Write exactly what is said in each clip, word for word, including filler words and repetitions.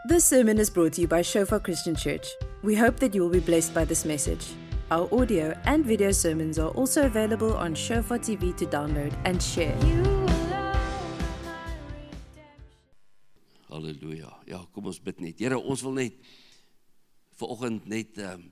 This sermon is brought to you by Shofar Christian Church. We hope that you will be blessed by this message. Our audio and video sermons are also available on Shofar T V to download and share. Halleluja. Ja, kom ons bid net. Here, ons wil net vanoggend net um,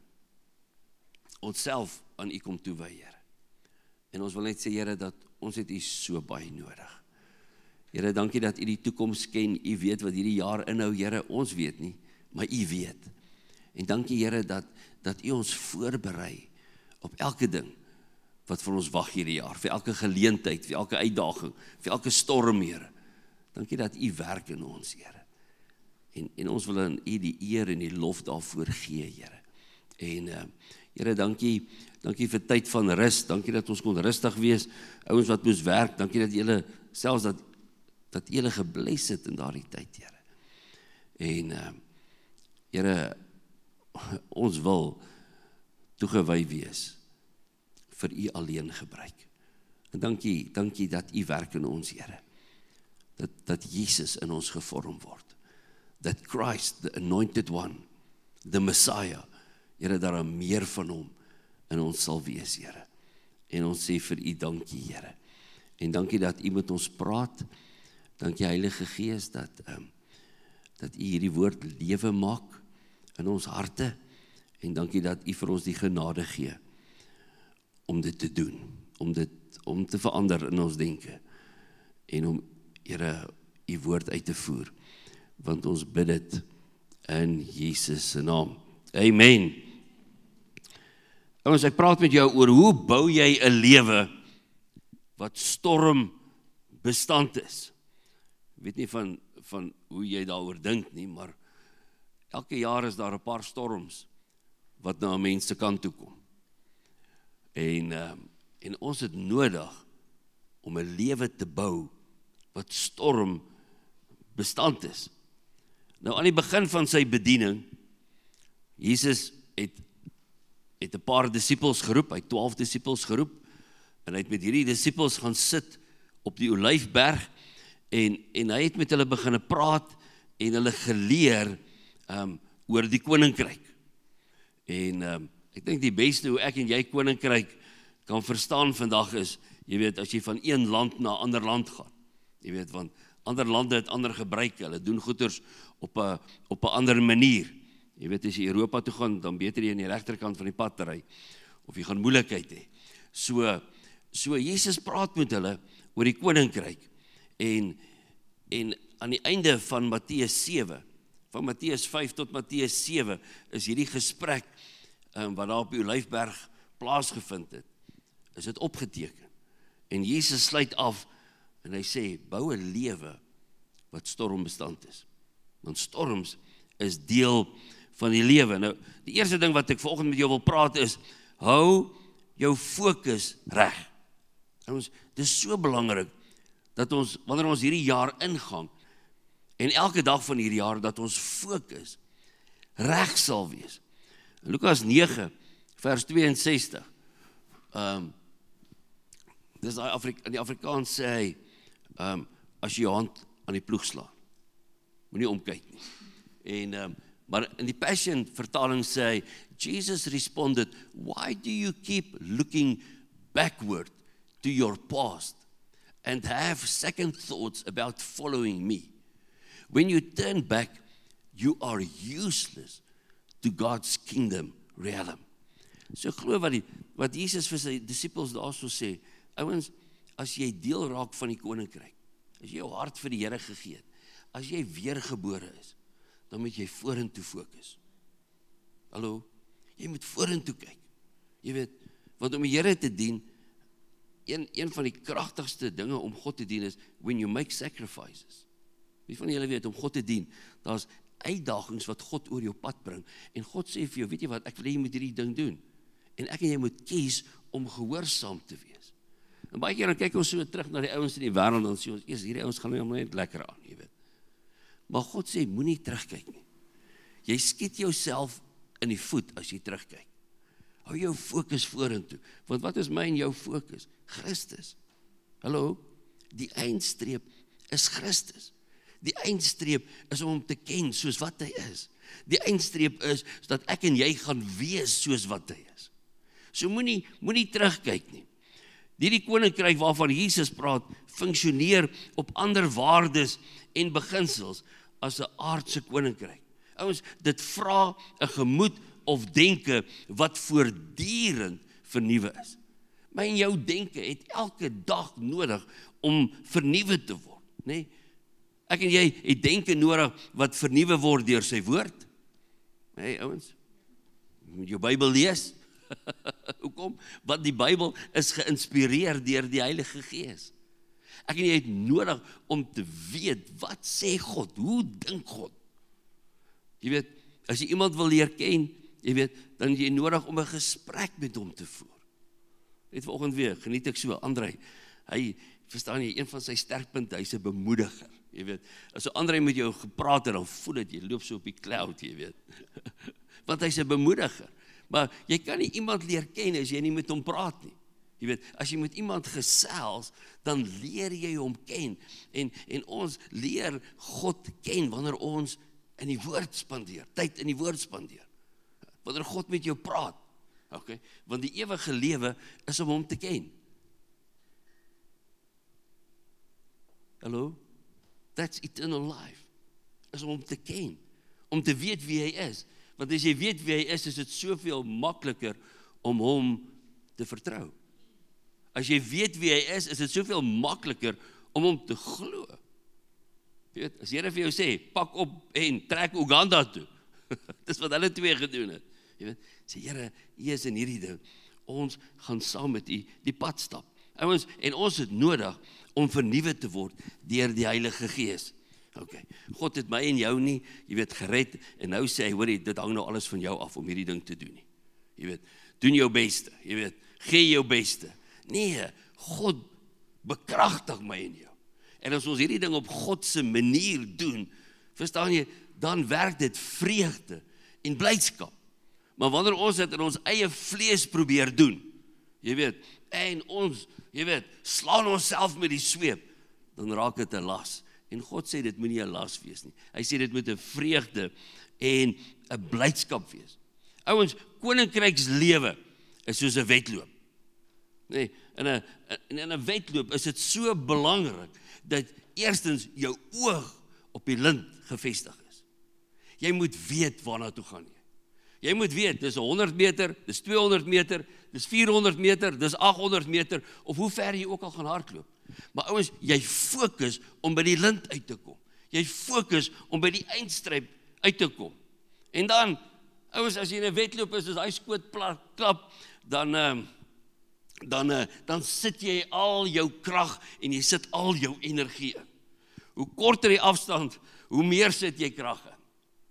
onsself aan U kom toewy, Here. En ons wil net sê, Here, dat ons het U so baie nodig. Here, dankie dat U die toekoms ken. U weet wat hierdie jaar inhou, Here. Ons weet nie, maar U weet. En dankie, Here, dat dat U ons voorberei op elke ding wat vir ons wag hierdie jaar, vir elke geleentheid, vir elke uitdaging, vir elke storm, Here. Dankie dat U werk in ons, Here. En, en ons wil aan U die eer en die lof daarvoor gee, Here. En, uh, Here, dankie, dankie vir tyd van rus, dankie dat ons kon rustig wees, ouens wat moes werk, dankie dat julle, selfs dat, dat julle gebless het in daardie tyd, Here. En, uh, Here, ons wil toegewy wees vir U alleen gebruik. En dankie, dankie dat U werk in ons, Here. Dat, dat Jesus in ons gevorm word. Dat Christ, the anointed one, the Messiah, Here, daar meer van hom in ons sal wees, Here. En ons sê vir U dankie, Here. En dankie dat U met ons praat. Dankie Heilige Gees dat, um, dat U hierdie woord lewe maak in ons harte. En dankie dat U vir ons die genade gee om dit te doen, om dit om te verander in ons denke en om, Here, U woord uit te voer, want ons bid dit in Jesus se naam. Amen. Ouens, ek praat met jou oor hoe bou jy 'n lewe wat storm bestand is. Ek weet nie van, van hoe jy daaroor dink nie, maar elke jaar is daar 'n paar storms wat na 'n mens se kant toe kom. En, uh, en ons het nodig om 'n lewe te bou wat storm bestand is. Nou aan die begin van sy bediening, Jesus het, het 'n paar disippels geroep, hy het twaalf disippels geroep, en hy het met hierdie disippels gaan sit op die Olyfberg, en, en hy het met hulle begin praat, en hulle geleer um, oor die koninkryk. En um, ek dink die beste hoe ek en jy koninkryk kan verstaan vandag is, jy weet, as jy van een land na ander land gaan. Jy weet, want ander lande het ander gebruike, hulle doen goeders op 'n op 'n ander manier. Jy weet, as jy Europa toe gaan, dan beter jy aan die regterkant van die pad te ry, of jy gaan moeilikheid hê. So, so Jesus praat met hulle oor die koninkryk, en, en aan die einde van Matteus sewe, van Matteus vyf tot Matteus sewe, is hierdie gesprek, um, wat daar op die Olyfberg plaasgevind het, is dit opgeteken. En Jesus sluit af, en hy sê, bou 'n lewe wat stormbestand is. Want storms is deel van die lewe. Nou, die eerste ding wat ek vanoggend met jou wil praat is, hou jou fokus reg. En ons, dit is so belangrik, dat ons, wanneer ons hierdie jaar ingaan, en elke dag van hierdie jaar, dat ons fokus reg sal wees. In Lukas nege, vers tweeënsestig, um, dis die Afrik, in die Afrikaans sê hy, um, as jy jou hand aan die ploeg slaan, moenie omkyk nie. En, um, maar in die Passion vertaling sê hy, Jesus responded, why do you keep looking backward to your past and have second thoughts about following me? When you turn back, you are useless to God's kingdom realm. So glo wat, die, wat Jesus vir sy disippels daarso sê, ouens, as jy deel raak van die koninkryk, as jy jou hart vir die Here gegee het, as jy weergebore is, dan moet jy vorentoe fokus. Hallo, jy moet vorentoe kyk. Jy weet, want om die Here te dien, een, een van die kragtigste dinge om God te dien is, when you make sacrifices. Wie van julle weet, om God te dien, daar is uitdagings wat God oor jou pad bring, en God sê vir jou, weet jy wat, ek wil jy moet hierdie ding doen, en ek en jy moet kies om gehoorsaam te wees. En baie keer dan kyk ons so terug na die ouens in die wêreld, dan sê ons, eers hierdie ouens gaan nou net lekker aan, jy weet. Maar God sê, moenie terugkyk nie. Jy skiet jouself in die voet as jy terugkyk. Hou jou fokus vorentoe, want wat is my en jou fokus? Christus. Hallo, die eindstreep is Christus. Die eindstreep is om hom te ken soos wat hy is. Die eindstreep is, dat ek en jy gaan wees soos wat hy is. So moenie, moenie terugkyk nie. Hierdie koninkryk waarvan Jesus praat, funksioneer op ander waardes en beginsels as 'n aardse koninkryk. Ouens, dit vra 'n gemoed of denke wat voortdurend vernuwe is. My en jou denke het elke dag nodig om vernuwe te word, nê? Nee? Ek en jy het denke nodig wat vernuwe word deur sy woord. Hey ouens, jy moet jou Bybel lees. Hoekom? Want die Bybel is geïnspireer deur die Heilige Gees. Ek en jy het nodig om te weet, wat sê God? Hoe dink God? Jy weet, as jy iemand wil leer ken, jy weet, dan jy nodig om 'n gesprek met hom te voer. Net vanoggend weer, geniet ek so, André, hy, verstaan jy, een van sy sterkpunte, hy's 'n bemoediger. Jy weet, as so André met jou gepraat het, dan voel dit, jy loop so op die cloud, jy weet. Want hy's 'n bemoediger. Maar jy kan nie iemand leer ken as jy nie met hom praat nie. Jy weet, as jy met iemand gesels, dan leer jy hom ken. En, en ons leer God ken wanneer ons in die woord spandeer, tyd in die woord spandeer. Wanneer God met jou praat. Okay? Want die ewige lewe is om hom te ken. Hallo? That's eternal life. Is om hom te ken. Om te weet wie hy is. Want as jy weet wie hy is, is dit soveel makliker om hom te vertrou. As jy weet wie hy is, is dit soveel makliker om hom te glo. Jy weet, as Here vir jou sê, pak op en trek Uganda toe. Dis wat hulle twee gedoen het. Jy weet, sê Here, U is in hierdie ding. Ons gaan saam met U die pad stap. Ouens, en ons het nodig om vernuwe te word deur die Heilige Gees. Okay. God het my en jou nie, jy weet, gered, en nou sê hy, hoorie, dit hang nou alles van jou af om hierdie ding te doen nie. Jy weet, doen jou beste, jy weet, gee jou beste. Nee, God bekragtig my en jou. En as ons hierdie ding op God se manier doen, verstaan jy, dan werk dit vreugde en blydskap. Maar wanneer ons dit in ons eie vlees probeer doen, jy weet, en ons, jy weet, slaan onsself met die sweep, dan raak dit 'n las. En God sê dit moet nie 'n las wees nie. Hy sê dit moet 'n vreugde en 'n blydskap wees. Ouens, koninkrykslewe is soos 'n wedloop. Nee, in 'n in 'n wedloop is dit so belangrik dat eerstens jou oog op die lint gefestig is. Jy moet weet waarna toe gaan jy. Jy moet weet, dis honderd meter, dis tweehonderd meter, dis vierhonderd meter, dis agthonderd meter, of hoe ver jy ook al gaan hardloop. Maar ouens, jy fokus om by die lint uit te kom. Jy fokus om by die eindstreep uit te kom. En dan, ouens, as jy in 'n wedloop is, as hy skoot klap, dan, uh, dan, uh, dan sit jy al jou krag en jy sit al jou energie in. Hoe korter die afstand, hoe meer sit jy krag in.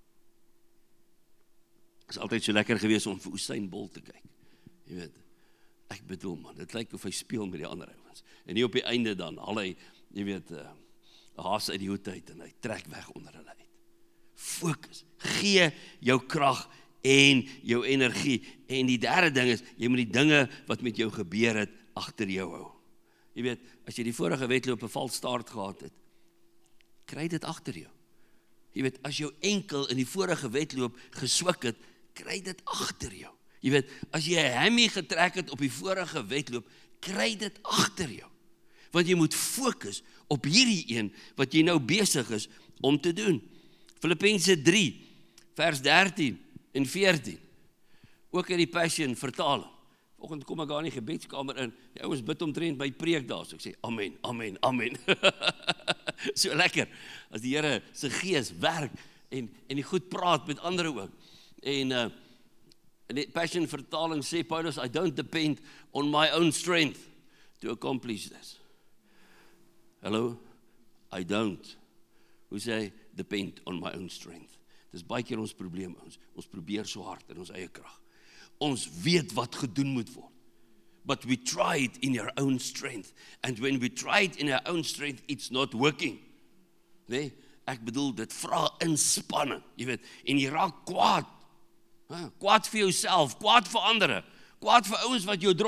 Is altyd so lekker gewees om vir Usain Bolt te kyk. Jy weet, ek bedoel man, dit lyk of hy speel met die ander ouens. En nie op die einde dan, al hy, jy weet, 'n uh, haas uit die hoed uit en hy trek weg onder hulle uit. Fokus, gee jou krag en jou energie. En die derde ding is, jy moet die dinge wat met jou gebeur het, agter jou hou. Jy weet, as jy die vorige wedloop 'n valstart gehad het, kry dit agter jou. Jy weet, as jou enkel in die vorige wedloop geswik het, kry dit agter jou. Jy weet, as jy 'n hammy getrek het op die vorige wedloop, kry dit agter jou. Want jy moet fokus op hierdie een wat jy nou besig is om te doen. Filippense drie, vers dertien en veertien. Ook in die Passion vertaling. Vanoggend kom ek daar in die gebedskamer in. Die ouens bid omtrent by preek daar. So ek sê amen, amen, amen. So lekker as die Here se Gees werk en en die goed praat met ander ook. En uh in die Passion vertaling sê Paulus, I don't depend on my own strength to accomplish this. Hallo, I don't. Hoe sê depend on my own strength. Dis baie keer ons probleem ons. Ons probeer so hard in ons eie krag. Ons weet wat gedoen moet word. But we try it in our own strength. And when we try it in our own strength, it's not working. Nee, ek bedoel, dit vra inspanning, jy weet, en jy raak kwaad. Huh? Kwaad vir jouself, kwaad vir ander, kwaad vir ouens wat jou drop.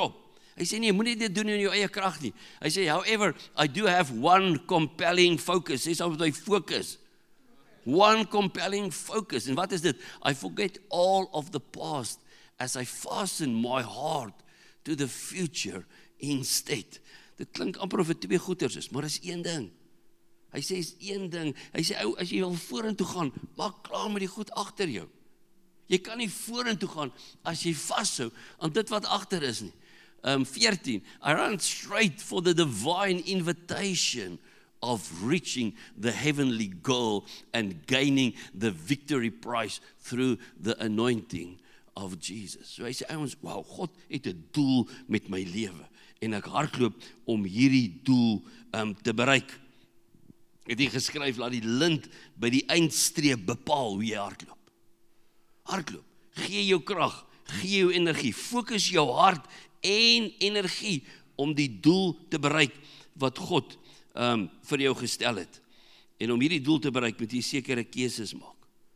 Hy sê nee, moenie dit doen in jou eie krag nie. Hy sê, however, I do have one compelling focus. Sê saam met my focus. One compelling focus. En wat is dit? I forget all of the past as I fasten my heart to the future instead. Dit klink amper of dit twee goeters is, maar is een ding. Hy sê is een ding. Hy sê, ou, as jy wil vorentoe gaan, maak klaar met die goed agter jou. Jy kan nie vorentoe gaan as jy vashou aan dit wat agter is nie. Um, fourteen, I run straight for the divine invitation of reaching the heavenly goal and gaining the victory prize through the anointing of Jesus. So hy sê, ouens, wow, God het 'n doel met my lewe en ek hardloop om hierdie doel um, te bereik. Het hy geskryf, laat die lint by die eindstreep bepaal hoe jy hardloop. Hardloop, gee jou krag, gee jou energie, fokus jou hart en energie om die doel te bereik wat God um, vir jou gestel het. En om hierdie doel te bereik, moet jy sekere keuses maak.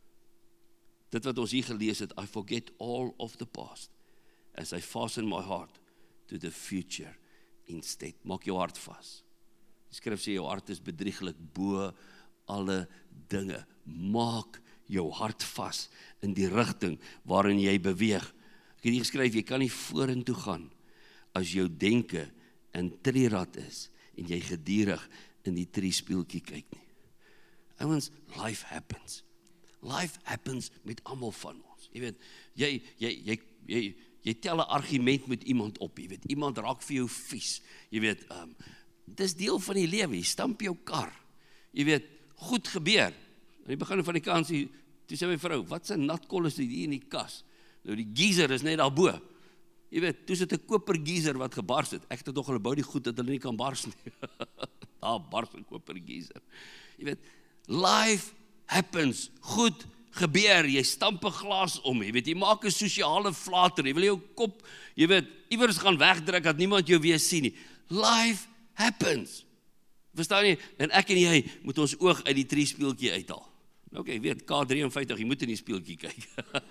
Dit wat ons hier gelees het, I forget all of the past as I fasten my heart to the future instead. Maak jou hart vas. Die skrif sê jou hart is bedrieglik bo alle dinge. Maak jou hart vas in die rigting waarin jy beweeg. Ek het hier geskryf, jy kan nie vorentoe gaan as jou denke in trierad is en jy gedurig in die triespieeltjie kyk nie. Ouens, life happens. Life happens met almal van ons. Jy weet, jy jy jy jy jy tel 'n argument met iemand op, jy weet, iemand raak vir jou vies. Jy weet, ehm um, dis deel van die lewe. Jy stamp jou kar. Jy weet, goed gebeur. Aan die begin van die kansie, toe sê my vrou, wat 'n natkol is dit hier in die kas? Nou die geyser is net daarbo. Jy weet, toe sit 'n koper geyser wat gebars het. Ek het tog hulle bou die goed dat hulle nie kan bars nie. Daar bars 'n koper geyser. Jy weet, life happens. Goed gebeur, jy stamp 'n glas om, jy weet, jy maak 'n sosiale flater, jy wil jou kop, jy weet, iewers gaan wegdruk dat niemand jou weer sien nie. Life happens. Verstaan jy? En ek en jy moet ons oog uit die triespieeltjie uithaal. Nou oké, okay, weet, K vyf drie, jy moet in die speeltjie kyk.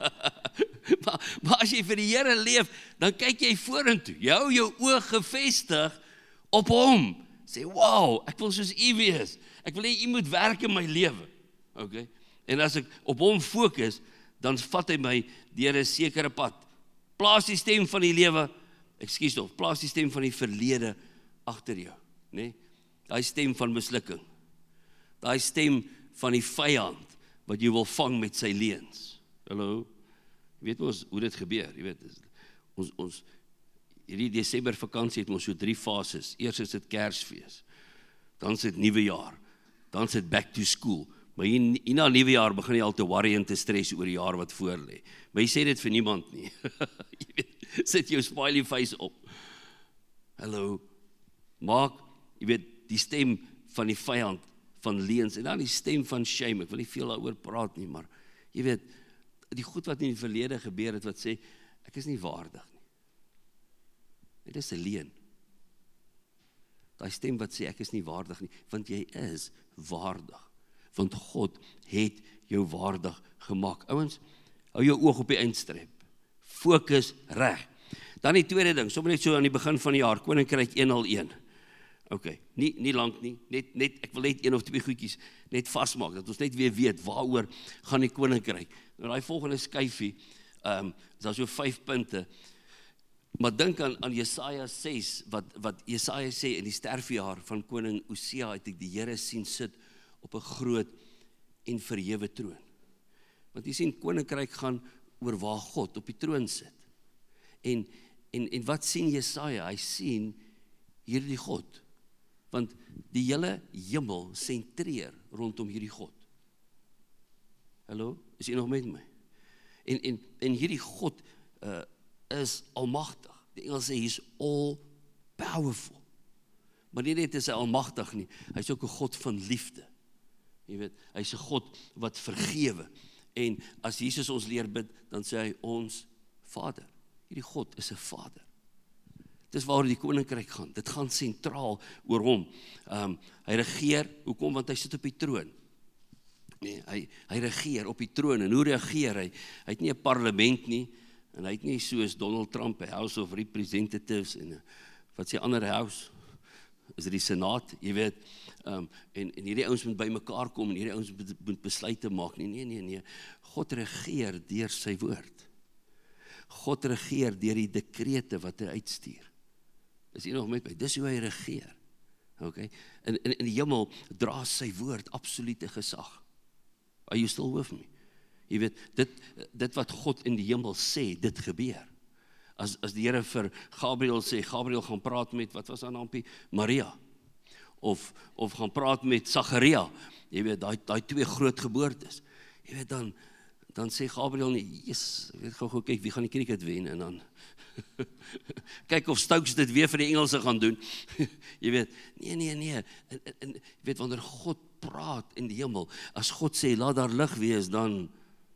maar, maar as jy vir die Here leef, dan kyk jy vorentoe. Jy hou jou oog gefestig op hom. Sê, wow, ek wil soos U wees. Ek wil hê U moet werk in my lewe. Okay? En as ek op hom fokus, dan vat hy my deur 'n sekere pad. Plaas die stem van die lewe, ekskuus tog, plaas die stem van die verlede agter jou, né? Nee? Daai stem van mislukking. Daai stem van die vyand wat jy wil vang met sy leuns. Hallo. Weet ons hoe dit gebeur, jy weet. Ons ons hierdie Desember vakansie het ons so drie fases. Eers is dit Kersfees. Dan is dit nuwe jaar. Dan is dit back to school. Maar hier, hier na nuwe jaar begin jy al te worry en te stres oor die jaar wat voor lê. Maar jy sê dit vir niemand nie. Jy weet, sit jou smiley face op. Hallo. Maak, jy weet, die stem van die vyand van leuns en dan die stem van shame. Ek wil nie veel daaroor praat nie, maar jy weet, die goed wat in die verlede gebeur het wat sê ek is nie waardig nie. Dit is 'n leuen. Daai stem wat sê ek is nie waardig nie, want jy is waardig. Want God het jou waardig gemaak. Ouens, hou jou oog op die eindstreep. Fokus reg. Dan die tweede ding, sommer net so aan die begin van die jaar, Koninkryk een nul een. Ok, nie, nie lank nie, net, net, ek wil net een of twee goedjies net vastmaak, dat ons net weer weet, waaroor gaan die Koninkryk. Nou die volgende skyfie, um, is daar so vyf punte, maar dink aan, aan Jesaja ses, wat, wat Jesaja sê, in die sterfjaar van koning Osia, het ek die Here sien sit, op 'n groot en verhewe troon. Want jy sien, Koninkryk gaan oor waar God op die troon sit. En, en, en wat sien Jesaja? Hy sien hierdie God. Want die hele hemel sentreer rondom hierdie God. Hallo, is jy nog met my? En, en, en hierdie God uh, is almagtig. Die Engels sê, hy is all powerful. Maar nie net is hy almagtig nie, hy is ook 'n God van liefde. Jy weet, hy is 'n God wat vergewe. En as Jesus ons leer bid, dan sê hy ons Vader. Hierdie God is 'n Vader. Dis waar die Koninkryk gaan. Dit gaan sentraal oor hom. Um, hy regeer, hoekom? Want hy sit op die troon. Nee, hy, hy regeer op die troon. En hoe regeer hy? Hy het nie 'n parlement nie. En hy het nie soos Donald Trump, die House of Representatives, en wat sê ander house, is dit die Senaat, jy weet, um, en, en hierdie ouens moet by mekaar kom, en hierdie ouens moet, moet besluite maak, nee, nee, nee, nee, God regeer deur sy woord. God regeer deur die dekrete wat hy uitstuur. Is jy nog met my? Dis hoe hy regeer. Okay? En in, in die hemel dra sy woord absolute gesag. Are you still with me? Jy weet, dit, dit wat God in die hemel sê, dit gebeur. As, as die Here vir Gabriel sê, Gabriel gaan praat met, wat was haar naampie? Maria. Of, of gaan praat met Sagaria. Jy weet, daai daai twee groot geboortes. Jy weet, dan, dan sê Gabriel nie, yes, ek weet gou gou kyk, wie gaan die cricket wen? En dan, kyk of Stokes dit weer vir die Engelse gaan doen. Jy weet, nee, nee, nee. En, en, en, jy weet, wanneer God praat in die hemel, as God sê, laat daar lig wees, dan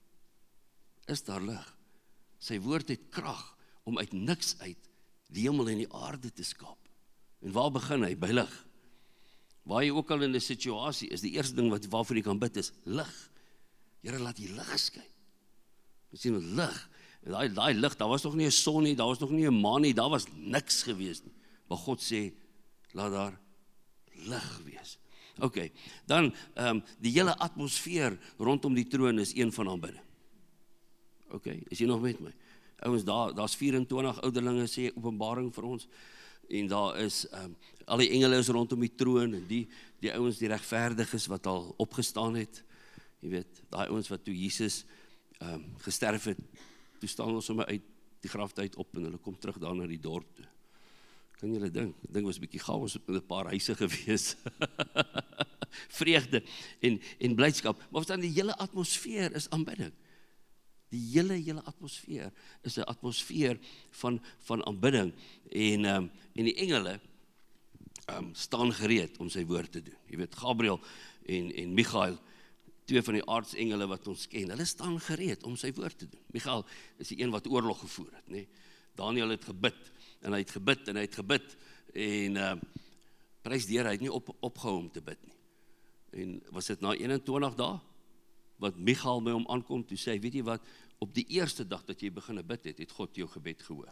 is daar lig. Sy woord het krag om uit niks uit die hemel en die aarde te skap. En waar begin hy? By lig. Waar jy ook al in 'n situasie is, die eerste ding wat waarvoor jy kan bid is lig. Here, laat die lig skyn. Jy sien met lig. Daai daai lig, daar was nog nie 'n son nie, daar was nog nie 'n maan nie, daar was niks gewees nie. Maar God sê, laat daar lig wees. OK, dan um, die hele atmosfeer rondom die troon is een van aanbidding. OK, is jy nog met my? Ouens, daar daar's vyf-en-twintig ouderlinge sê Openbaring vir ons, en daar is um, al die engele is rondom die troon, en die die ouens die regverdiges wat al opgestaan het. Jy weet, daai ouens wat toe Jesus um, gesterf het, toe staan ons sommer uit die graf uit op en hulle kom terug daar na die dorp toe. Kan julle dink? Ek dink was 'n bietjie chaos op 'n paar huise gewees. Vreugde en en blydskap, maar dan die hele atmosfeer is aanbidding. Die hele hele atmosfeer is 'n atmosfeer van van aanbidding en um, en die engele um, staan gereed om sy woord te doen. Jy weet, Gabriel en en Michael, twee van die aartsengele wat ons ken, hulle staan gereed om sy woord te doen. Michael is die een wat oorlog gevoer het, nê. Daniel het gebid en hy het gebid en hy het gebid en uh, prys die Here, hy het nie op opgehou om te bid nie. En was dit na eenentwintig dae wat Michael by hom aankom, toe sê hy, weet jy wat, op die eerste dag dat jy begin bid het, het God jou gebed gehoor.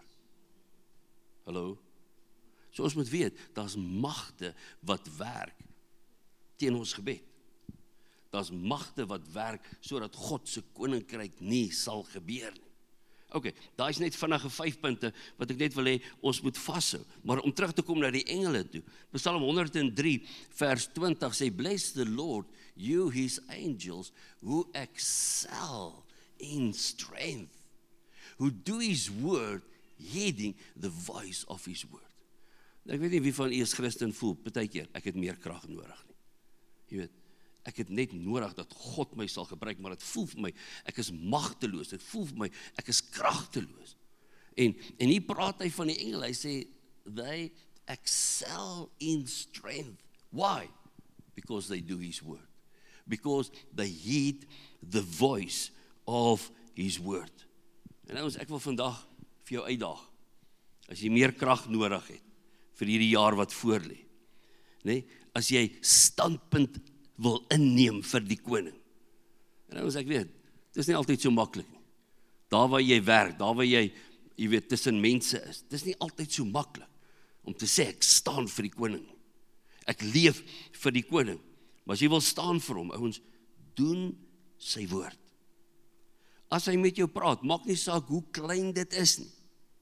Hallo? So ons moet weet, daar's magte wat werk teen ons gebed. Daar's magte wat werk sodat God se koninkryk nie sal gebeur nie. OK, daar is net vinnige vyf punte wat ek net wil hê ons moet vashou. Maar om terug te kom na die engele toe. Psalm honderd en drie vers twintig sê, bless the Lord, you his angels who excel in strength, who do his word, heeding the voice of his word. Ek weet nie wie van u as Christen voel, partykeer ek het meer krag nodig nie. Jy weet, ek het net nodig dat God my sal gebruik, maar dit voel vir my, ek is magteloos, dit voel vir my, ek is kragteloos. En, en hier praat hy van die engele, hy sê, they excel in strength. Why? Because they do his word. Because they heed the voice of his word. En ons, ek wil vandag vir jou uitdaag, as jy meer krag nodig het, vir hierdie jaar wat voor lê, nee, as jy standpunt wil inneem vir die koning. En ons, ek weet, dit is nie altyd so maklik nie. Daar waar jy werk, daar waar jy, jy weet, tussen mense is, dit is nie altyd so maklik om te sê, ek staan vir die koning. Ek leef vir die koning. Maar as jy wil staan vir hom, ouens, doen sy woord. As hy met jou praat, maak nie saak hoe klein dit is nie.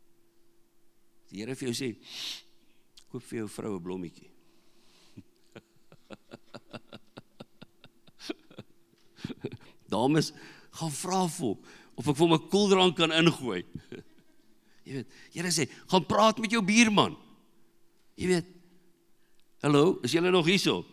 Die Here vir jou sê, koop vir jou vrou 'n blommetjie. Dames, gaan vra vir hom, of ek vir hom 'n koeldrank kan ingooi. Jy weet, Here sê, gaan praat met jou buurman. Jy weet, hallo, is julle nog hierso?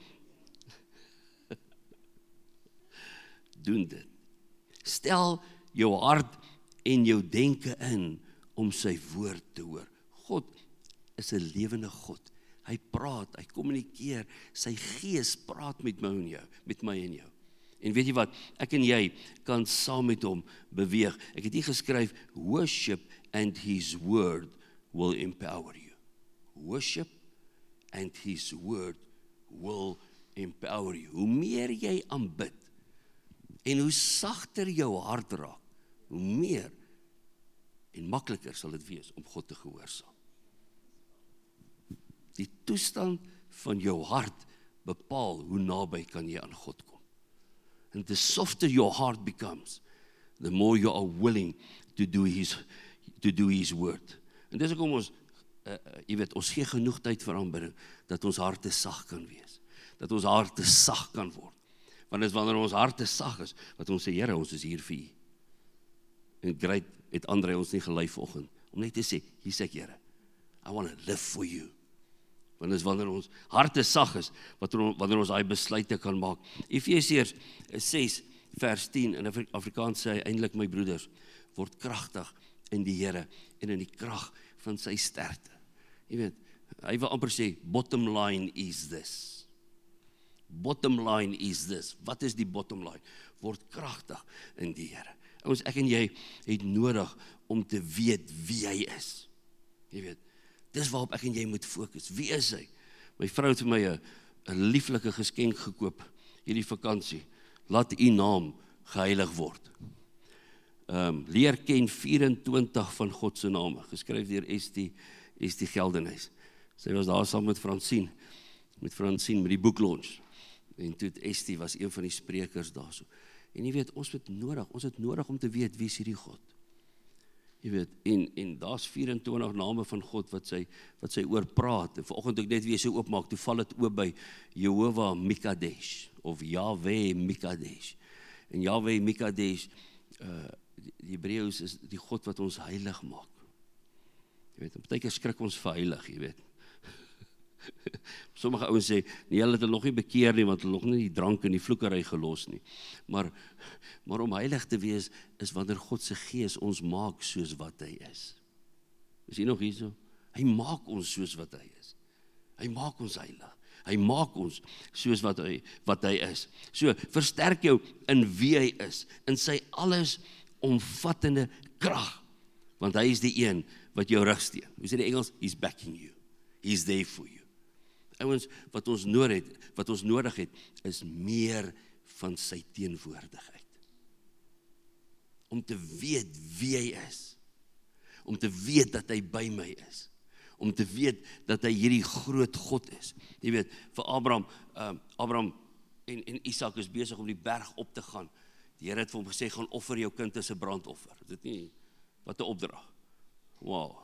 Doen dit. Stel jou hart en jou denke in om sy woord te hoor. God is 'n lewende God. Hy praat, hy kommunikeer, sy gees praat met my en jou, met my en jou. En weet jy wat, ek en jy kan saam met hom beweeg. Ek het hier geskryf, worship and his word will empower you. Worship and his word will empower you. Hoe meer jy aanbid, en hoe sagter jou hart raak, hoe meer En makliker sal dit wees om God te gehoorsaam. Die toestand van jou hart bepaal hoe naby kan jy aan God kom. And the softer your heart becomes, the more you are willing to do his, to do his word. En dis hoekom ons, uh, uh, jy weet, ons gee genoeg tyd vir aanbidding, dat ons harte sag kan wees. Dat ons harte sag kan word. Want dis wanneer ons harte sag is, wat ons sê, Here, ons is hier vir U. En great het André ons nie gelei vanoggend, om net te sê, hier sê ek, Here, I want to live for you. Want dis wanneer ons harte sag is, wanneer ons daai besluite kan maak. Efesiërs ses vers tien, in Afrikaans sê hy eintlik, my broeders, word kragtig in die Here en in die krag van sy sterkte. Jy weet, hy wil amper sê, bottom line is this. Bottom line is this. Wat is die bottom line? Word kragtig in die Here. Ons, ek en jy het nodig om te weet wie hy is. Jy weet, dis waarop ek en jy moet fokus. Wie is hy? My vrou het vir my 'n 'n lieflike geskenk gekoop hierdie vakansie. Laat u naam geheilig word. Um, leer ken vyf-en-twintig van God se name, geskryf deur Estie, Estie Geldenhuys. Sy was daar saam met Francine, met Francine met die boeklaunch. En toe Estie was een van die sprekers daar so. En jy weet, ons het nodig, ons het nodig om te weet wie is hierdie God. Jy weet, en, en daar's vyf-en-twintig name van God wat sy, wat sy oor praat. En vanoggend ek net weer so oopmaak, toe val dit oop by Jehovah Mikadesh, of Yahweh Mikadesh. En Yahweh Mikadesh, uh, die Hebreëus is die God wat ons heilig maak. Jy weet, partykeer skrik ons vir heilig, jy weet. Sommige ouens sê, nee, hulle het hulle nog nie bekeer nie, want hulle nog nie die drank en die vloekery gelos nie. Maar, maar om heilig te wees, is wanneer God se gees ons maak soos wat hy is. Is hy nog hier so? Hy maak ons soos wat hy is. Hy maak ons heilig. Hy maak ons soos wat hy, wat hy is. So, versterk jou in wie hy is, in sy alles omvattende krag, want hy is die een wat jou rug steun. Hoe sê die Engels? He's backing you. He's there for you. Ouens, wat ons nodig het, wat ons nodig het, is meer van sy teenwoordigheid. Om te weet wie hy is. Om te weet dat hy by my is. Om te weet dat hy hierdie groot God is. Jy weet, vir Abraham, uh, Abraham en, en Isak is besig om die berg op te gaan. Die Here het vir hom gesê, gaan offer jou kind as 'n brandoffer. Is dit nie, wat 'n opdrag. Wow.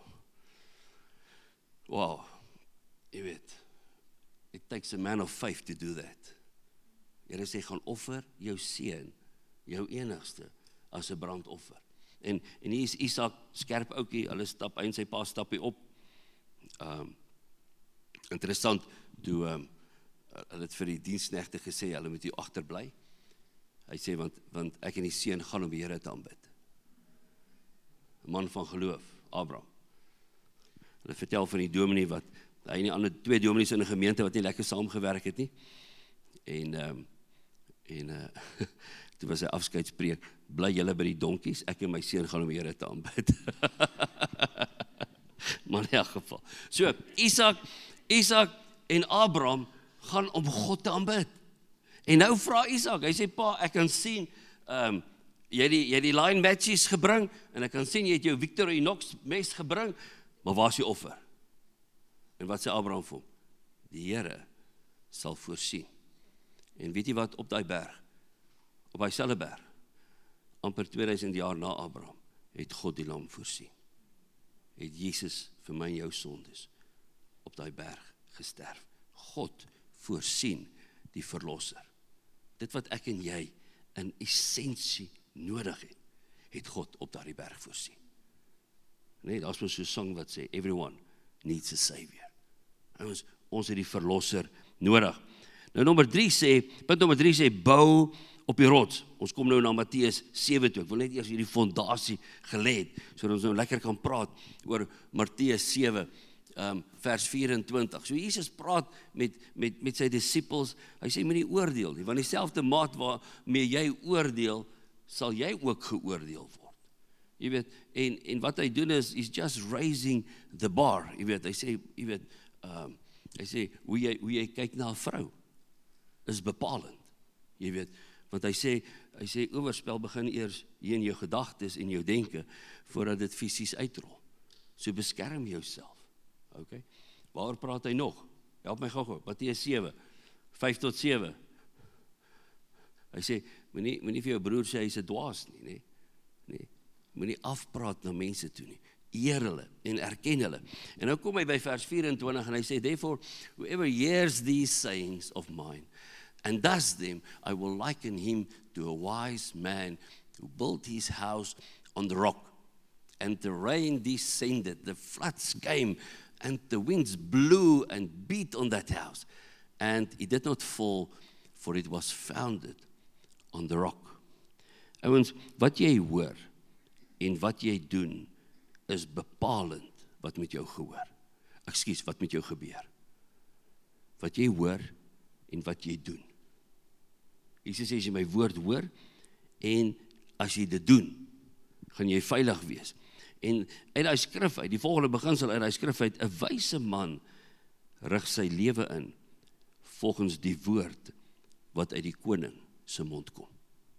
Wow. Jy weet, it takes a man of faith to do that. Die Here sê, gaan offer jou seun, jou enigste, as 'n brandoffer. En, en hier is Isak, skerp oukie, hulle stap een, sy pa stap hier op. Um, interessant, toe um, hulle het vir die diensknegte gesê, hulle moet hier agterbly. Hy sê, want, want ek en die seun gaan om die Here te aanbid. 'n Man van geloof, Abraham. Hulle vertel van die dominee wat, hy en die ander twee dominees in 'n gemeente wat nie lekker saamgewerk het nie. En, um, en uh, toe was sy afskeidspreek, bly julle by die donkies, ek en my seun gaan om die Here te aanbid. Maar in elk geval. So, Isak, Isak en Abraham gaan om God te aanbid. En nou vra Isak, hy sê, pa, ek kan sien, um, jy het die, jy het die line matches gebring, en ek kan sien, jy het jou Victorinox mes gebring, maar waar is die offer? En wat sê Abraham vir hom? Die Here sal voorsien. En weet jy wat, op daai berg, op daai selfde berg, amper tweeduisend jaar na Abraham, het God die lam voorsien. Het Jesus vir my en jou sondes op daai berg gesterf. God voorsien die verlosser. Dit wat ek en jy in essensie nodig het, het God op daai berg voorsien. Nee, daar is maar so 'n sang wat sê, everyone needs a savior. Ons, ons het die verlosser nodig. Nou nommer drie sê, punt nommer drie sê, bou op die rots. Ons kom nou na Matteus sewe toe. Ek wil net eers hierdie fondasie gelê het, sodat ons nou lekker kan praat oor Matteus sewe, um, vers vyf-en-twintig. So Jesus praat met, met, met sy disippels, hy sê, moenie oordeel nie, want dieselfde maat waarmee jy oordeel, sal jy ook geoordeel word. Jy weet, en, en wat hy doen is, is just raising the bar. Jy weet, hy sê, jy weet, um, hy sê, hoe jy, hoe jy kyk na 'n vrou, is bepalend. Jy weet, Want hy sê, hy sê oorspel begin eers hier in jou gedagtes en jou denke, voordat dit fisies uitrol. So beskerm jouself. Okay? Waar praat hy nog? Help my gou-gou, Matteus sewe, vyf tot sewe. Hy sê, moenie moenie vir jou broer sê hy's 'n dwaas nie, nee. Nee, moenie afpraat na mense toe nie. Eer hulle en erken hulle. En nou kom hy by vers vyf-en-twintig en hy sê, therefore, whoever hears these sayings of mine and does them, I will liken him to a wise man who built his house on the rock. And the rain descended, the floods came, and the winds blew and beat on that house. And it did not fall, for it was founded on the rock. Ouens, wat jy hoor en wat jy doen, is bepalend wat met jou gehoor. Ekskuus, wat met jou gebeur. Wat jy hoor en wat jy doen. Jesus sê, as jy my woord hoor, en as jy dit doen, gaan jy veilig wees. En uit die skrif uit, die volgende beginsel uit die skrif uit, 'n wyse man rig sy lewe in, volgens die woord, wat uit die koning se mond kom.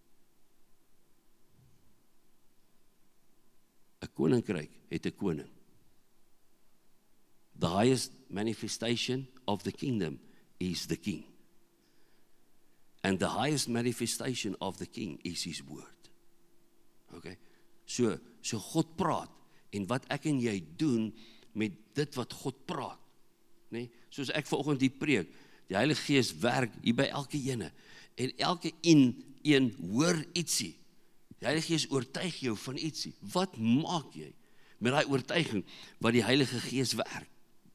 'n Koninkryk het 'n koning. The highest manifestation of the kingdom is the king. And the highest manifestation of the king is his word. Okay? So, so God praat, en wat ek en jy doen, met dit wat God praat. Nee? Soos ek vanoggend die preek, die Heilige Gees werk hier by elke ene, en elke een, een hoor ietsie. Die Heilige Gees oortuig jou van ietsie. Wat maak jy met daai oortuiging, wat die Heilige Gees werk?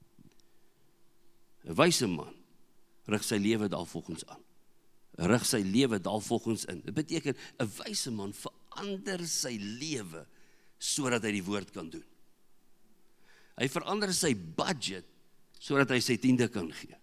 'n Wyse man rig sy lewe daarvolgens aan. Rig sy lewe daarvolgens in. Dit beteken, 'n wyse man verander sy lewe, sodat hy die woord kan doen. Hy verander sy budget, sodat hy sy tiende kan gee.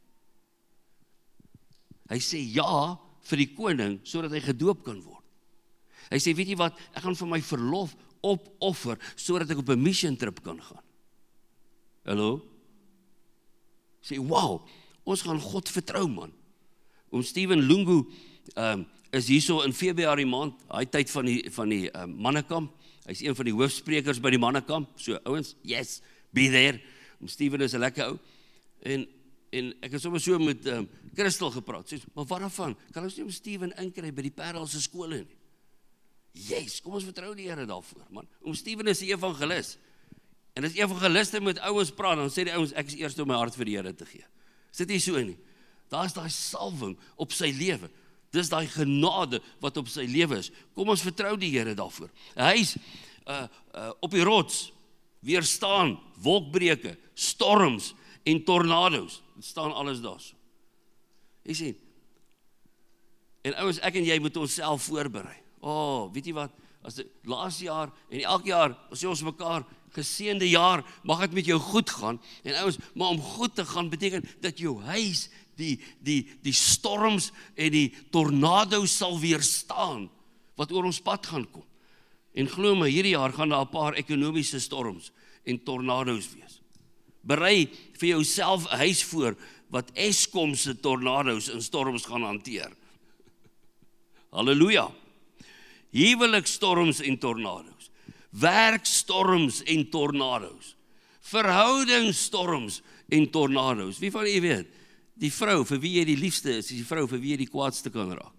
Hy sê ja vir die koning, sodat hy gedoop kan word. Hy sê, weet jy wat, ek gaan vir my verlof opoffer, sodat ek op 'n mission trip kan gaan. Hallo? Sê, wow, ons gaan God vertrou, man. Oom Steven Lungu um, is hierso in Februarie maand, hy tyd van die, van die um, mannekamp. Hy is een van die hoofsprekers by die mannekamp. So, ouens, yes, be there. Oom Steven is 'n lekker ou. En, en ek het sommer so met um, Christel gepraat. Sê, maar wat daarvan? Kan ons nie oom Steven inkry by die Parelse skole nie? Yes, kom ons vertrou die Here daarvoor, man. Oom Steven is 'n evangelis. En as evangeliste met ouens praat, dan sê die ouens, ek is eers om my hart vir die Here te gee. Sit nie so nie. Daar is daai salwing op sy lewe. Dis daai genade wat op sy lewe is. Kom ons vertrou die Here daarvoor. Hy is uh, uh, op die rots, weerstaan, wolkbreuke, storms en tornado's. Dit staan alles daar so. Jy sien, en ouens, ek en jy moet ons self voorberei. Oh, weet jy wat, as die laas jaar en elke jaar, as jy ons mekaar geseënde jaar, mag dit met jou goed gaan, en ouens, maar om goed te gaan, beteken dat jou huis, die, die, die storms en die tornado's sal weerstaan, wat oor ons pad gaan kom. En glo my, hierdie jaar gaan daar 'n paar ekonomiese storms en tornado's wees. Berei vir jouself 'n huis voor, wat Eskom se tornado's en storms gaan hanteer. Halleluja. Huwelikstorms en tornado's, werkstorms en tornado's, verhoudingsstorms en tornado's. Wie van julle weet, die vrou vir wie jy die liefste is, is die vrou vir wie jy die kwaadste kan raak.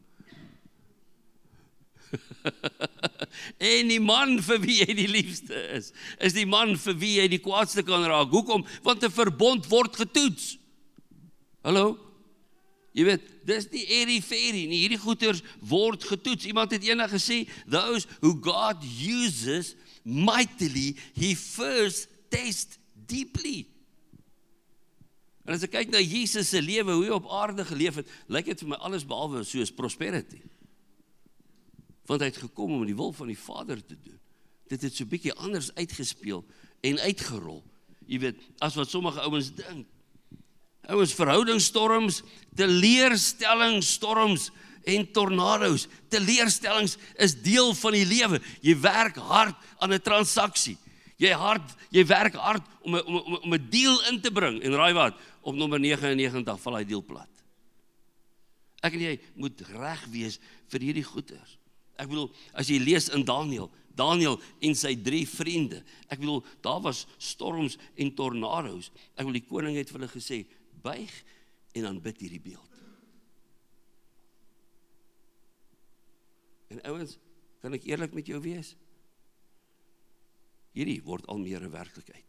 En die man vir wie jy die liefste is, is die man vir wie jy die kwaadste kan raak. Hoekom? Want 'n verbond word getoets. Hallo? Jy weet, dis die airy-fairy, nie, hierdie goeders word getoets. Iemand het eendag gesê, those who God uses mightily, he first tests deeply. En as ek kyk na Jesus se lewe, hoe hy op aarde geleef het, lyk dit vir my alles behalwe soos prosperity. Want hy het gekom om die wil van die Vader te doen. Dit het so 'n bietjie anders uitgespeel en uitgerol. Jy weet, as wat sommige ouens dink. Ouens, verhoudingsstorms, teleurstellingsstorms en tornado's. Teleurstellings is deel van die lewe. Jy werk hard aan 'n transaksie. Jy hard, jy werk hard om 'n om, om, om 'n deal in te bring. En raai wat? Op nommer negenennegentig val hy deal plat. Ek en jy moet reg wees vir hierdie goeders. Ek bedoel, as jy lees in Daniël, Daniël en sy drie vriende, ek bedoel, daar was storms en tornado's. Ek bedoel, die koning het vir hulle gesê, buig en aanbid hierdie beeld. En ouens, kan ek eerlik met jou wees? Hierdie word al meer 'n werklikheid.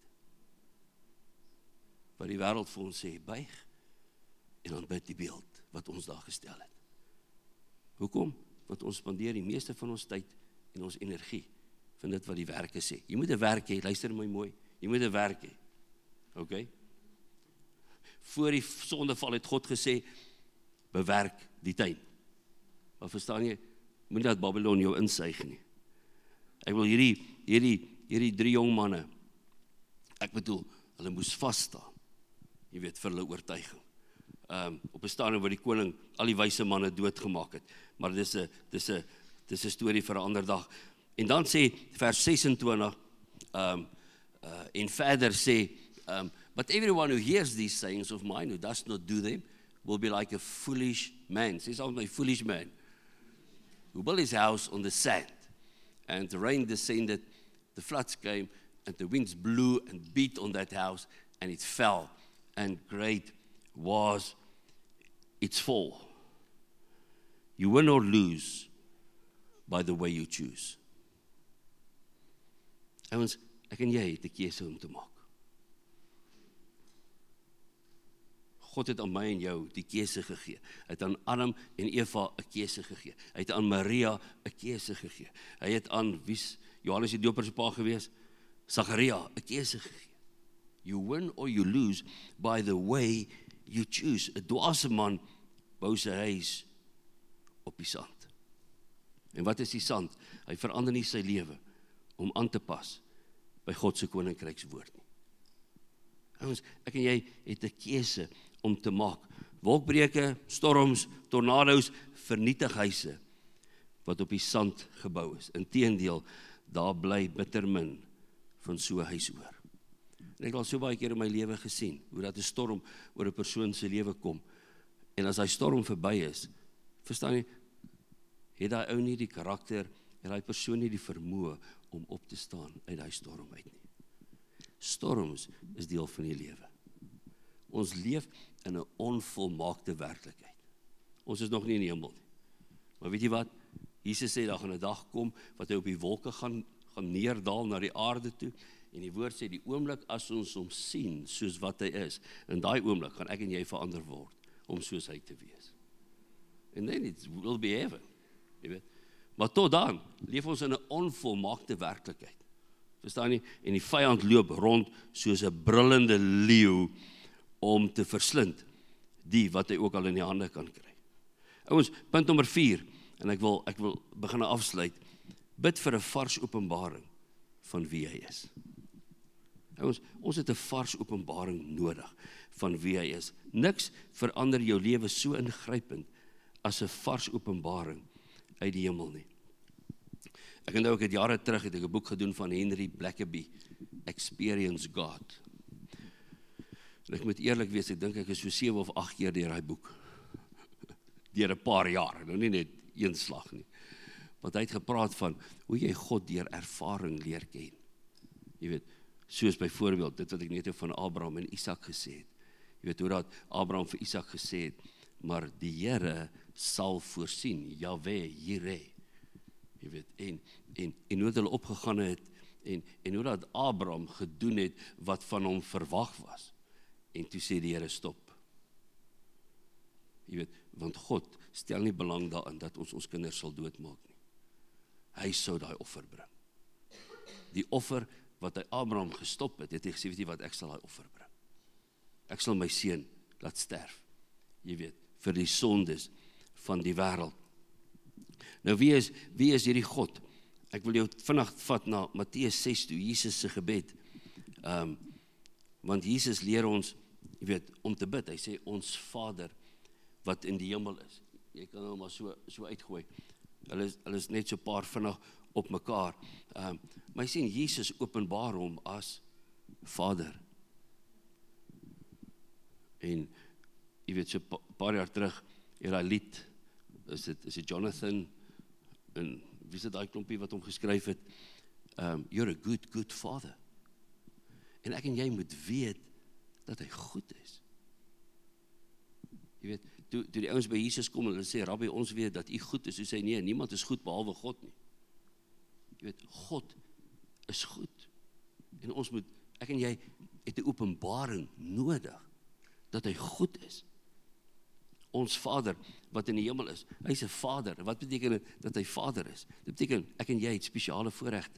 Wat die wêreld vir ons sê, buig en aanbid die beeld wat ons daar gestel het. Hoekom? Want ons spandeer die meeste van ons tyd en ons energie van dit wat die werke sê. Jy moet 'n werk hê, luister my mooi, jy moet 'n werk hê. OK? Voor die sondeval het God gesê, bewerk die tuin. Maar verstaan jy, moenie dat Babylon jou insuig nie. Ek wil hierdie, hierdie, hierdie drie jong manne, ek bedoel, hulle moes vasstaan, jy weet, vir hulle oortuiging. Um, op 'n stadium waar die koning al die wyse manne doodgemaak het, maar dis 'n dis 'n dis 'n storie vir 'n ander dag. En dan sê vers sesentwintig, um, uh, en verder sê, um, but everyone who hears these sayings of mine, who does not do them, will be like a foolish man. Sê soms my foolish man, who built his house on the sand, and the rain descended, the floods came, and the winds blew and beat on that house, and it fell, and great was its fall. You win or lose by the way you choose. Ouens, ek en jy het 'n keuse om te maak. God het aan my en jou die keuse gegee. Hy het aan Adam en Eva 'n keuse gegee. Hy het aan Maria 'n keuse gegee. Hy het aan wie's Johannes die Doper se pa gewees? Sagaria 'n keuse gegee. You win or you lose by the way you choose. 'n Dwaase man bou sy huis op die sand. En wat is die sand? Hy verander nie sy lewe om aan te pas by God se koninkrykswoord nie. Ouens, ek en jy het 'n keuse om te maak. Wolkbreuke, storms, tornado's, vernietig huise wat op die sand gebou is. Inteendeel, daar bly bitter min van so 'n huis oor. En ek het al so baie keer in my lewe gesien, hoe dat 'n storm oor 'n persoon se lewe kom. En as hy storm verby is, verstaan jy, het daai ou nie die karakter, het daai persoon nie die vermoë om op te staan uit daai storm uit nie. Storms is deel van die lewe. Ons leef in 'n onvolmaakte werklikheid. Ons is nog nie in die hemel nie. Maar weet jy wat? Jesus sê daar gaan 'n dag kom wat hy op die wolke gaan gaan neerdal na die aarde toe. En die woord sê, die oomblik as ons hom sien, soos wat hy is, in daai oomblik gaan ek en jy verander word, om soos hy te wees. And then it will be heaven, jy weet. Maar tot dan, leef ons in 'n onvolmaakte werklikheid. Verstaan nie? En die vyand loop rond, soos 'n brullende leeu, om te verslind, die wat hy ook al in die hande kan kry. Ouens, punt nommer vier, en ek wil, ek wil begin afsluit, bid vir 'n vars openbaring van wie hy is. Ons, ons het 'n vars openbaring nodig van wie hy is. Niks verander jou lewe so ingrypend as 'n vars openbaring uit die hemel nie. Ek onthou ek het jare terug het ek 'n boek gedoen van Henry Blackaby, Experience God. En ek moet eerlik wees, ek dink ek is so sewe of agt keer deur daai boek. Deur 'n paar jaar, nou nie net een slag nie. Want hy het gepraat van hoe jy God deur ervaring leer ken. Jy weet, soos byvoorbeeld dit wat ek net van Abraham en Isak gesê het. Jy weet hoe dat Abraham vir Isak gesê het, maar die Here sal voorsien, Jahwe, Jireh. Jy weet, en, en, en hoe hulle opgegaan het, en, en hoe dat Abraham gedoen het, wat van hom verwag was. En toe sê die Here stop. Jy weet, want God stel nie belang daarin, dat ons ons kinders sal doodmaak nie. Hy sou daai offer bring. Die offer wat hy Abraham gestop het, het hy gesê, weet jy wat, ek sal daai offer bring. Ek sal my seun laat sterf, jy weet, vir die sondes van die wêreld. Nou wie is, wie is hierdie God? Ek wil jou vinnig vat na Matteus ses toe, Jesus se gebed. Um, want Jesus leer ons, jy weet, om te bid. Hy sê, ons Vader wat in die hemel is. Jy kan hom maar so, so uitgooi. Hulle is, hulle is net so paar vinnig op mekaar. Um, maar hy sê, Jesus openbaar hom as Vader. En, jy weet, so pa, paar jaar terug, jy daai lied, is dit, is dit Jonathan, en wie is dit daai klompie wat hom geskryf het, um, you're a good, good father. En ek en jy moet weet, dat hy goed is. Jy weet, toe, toe die ouens by Jesus kom, en hulle sê, Rabbi, ons weet dat u goed is, toe sê, nee, niemand is goed behalwe God nie. Jy weet, God is goed. En ons moet, ek en jy, het 'n openbaring nodig, dat hy goed is. Ons Vader, wat in die hemel is, hy is 'n Vader. Wat beteken dit, dat hy Vader is? Dit beteken, ek en jy het spesiale voorregte.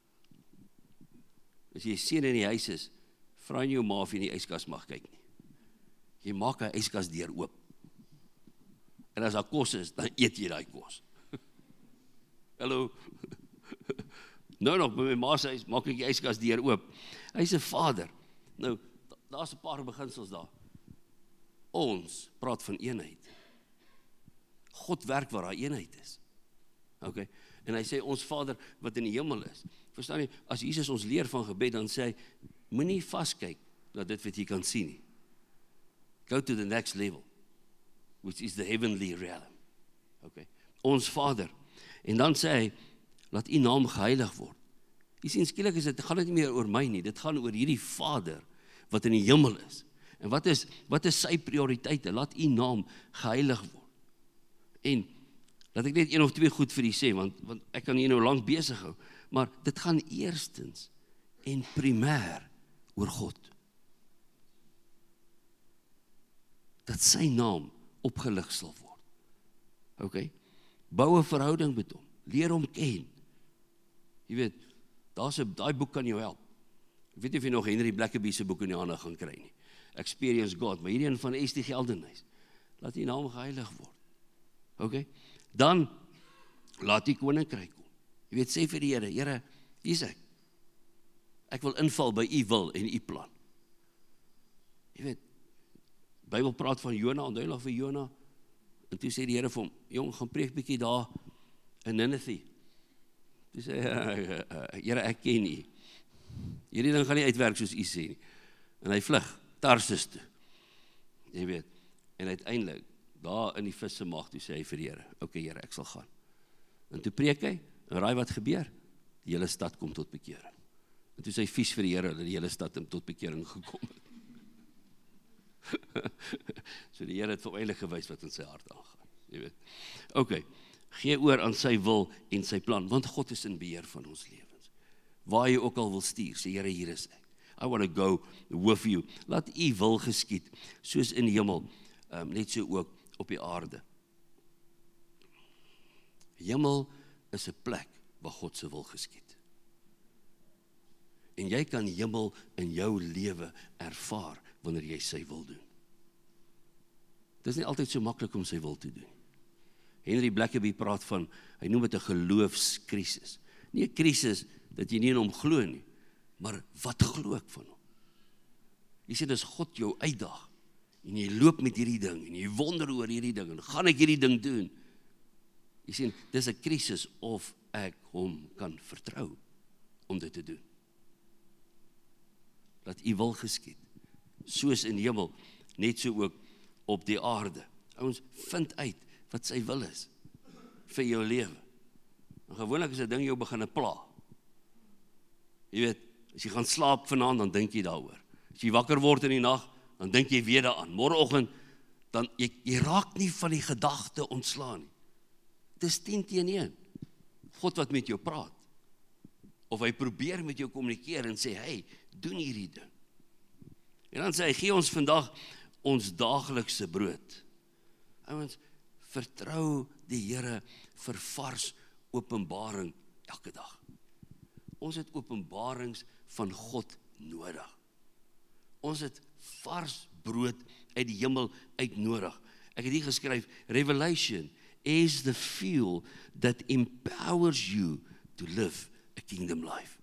As jy seun in die huis is, vra nie jou ma of jy in die yskas mag kyk nie. Jy maak 'n yskas deur oop. En as daar kos is, dan eet jy daai kos. Hallo. Nou nog, by my ma se huis, maak ek die yskas deur oop. Hy is 'n Vader. Nou, daar's 'n paar beginsels daar. Ons praat van eenheid. God werk waar daar eenheid is. Okay? En hy sê, ons Vader wat in die hemel is. Verstaan jy, as Jesus ons leer van gebed, dan sê hy, moenie vaskyk na dit wat jy kan sien nie. Go to the next level, which is the heavenly realm. Okay? Ons Vader. En dan sê hy, laat u naam geheilig word. Jy sien, skielik is dit, dit gaan nie meer oor my nie, dit gaan oor hierdie Vader, wat in die hemel is. En wat is, wat is sy prioriteite? Laat u naam geheilig word. En, laat ek net een of twee goed vir u sê, want, want ek kan hier nou lang besig hou, maar dit gaan eerstens en primêr oor God. Dat sy naam opgelig sal word. Ok? Bou 'n verhouding met hom, leer hom ken. Jy weet, daar's 'n, daai boek kan jou help. Ek weet nie of jy nog Henry Blackaby se boek in die hande gaan kry nie. Experience God, maar hierdie een van S T Geldenhuys, laat die naam geheilig word. Ok? Dan, laat die koninkryk kom. Jy weet, sê vir die Here, Here, hier is ek. Ek wil inval by u wil en u plan. Jy weet, die Bybel praat van Jona, onthou nog vir Jona, en toe sê die Here vir hom, jong, gaan preek bietjie daar in Nineve. Toe sê, Here, ek ken u. Hierdie ding gaan nie uitwerk soos u sê nie. En hy vlug, Tarsus toe. Jy weet, en uiteindelik, daar in die visse maag, toe sê hy vir die Here, ok Here, ek sal gaan. En toe preek hy, en raai wat gebeur? Die hele stad kom tot bekering. En toe sê hy vies vir die Here, dat die hele stad tot bekering gekom het. So die Here het vir eintlik gewys wat in sy hart aangaan. Jy weet. Ok, gee oor aan sy wil en sy plan, want God is in beheer van ons lewens. Waar jy ook al wil stuur, sê Here, hier is ek. I want to go with you. Laat u wil geskied, soos in die hemel, um, net so ook op die aarde. Hemel is 'n plek waar God se wil geskied. En jy kan hemel in jou lewe ervaar wanneer jy sy wil doen. Dit is nie altyd so maklik om sy wil te doen. Henry Blackaby praat van, hy noem dit 'n geloofskrisis. Nie 'n krisis dat jy nie in hom glo nie, maar wat glo ek van hom? Jy sê, dis God jou uitdag, en jy loop met hierdie ding, en jy wonder oor hierdie ding, en gaan ek hierdie ding doen? Jy sê, dis 'n krisis of ek hom kan vertrou om dit te doen. Laat u wil geskied, soos in die hemel, net so ook op die aarde. Ons vind uit wat sy wil is vir jou lewe. En gewoonlik is 'n ding jou begin pla. Jy weet, as jy gaan slaap vanaand, dan dink jy daaroor. As jy wakker word in die nag, dan dink jy weer daaraan. Môreoggend, dan jy, jy raak nie van die gedagte ontslaan nie. Dis tien teen een. God wat met jou praat. Of hy probeer met jou kommunikeer en sê, hey, doen hierdie ding. En dan sê hy, gee ons vandag ons daaglikse brood. Ouens, vertrou die Here vir vars openbaring elke dag. Ons het openbarings van God nodig. Ons het vars brood uit die hemel uit nodig. Ek het hier geskryf, Revelation is the fuel that empowers you to live a kingdom life.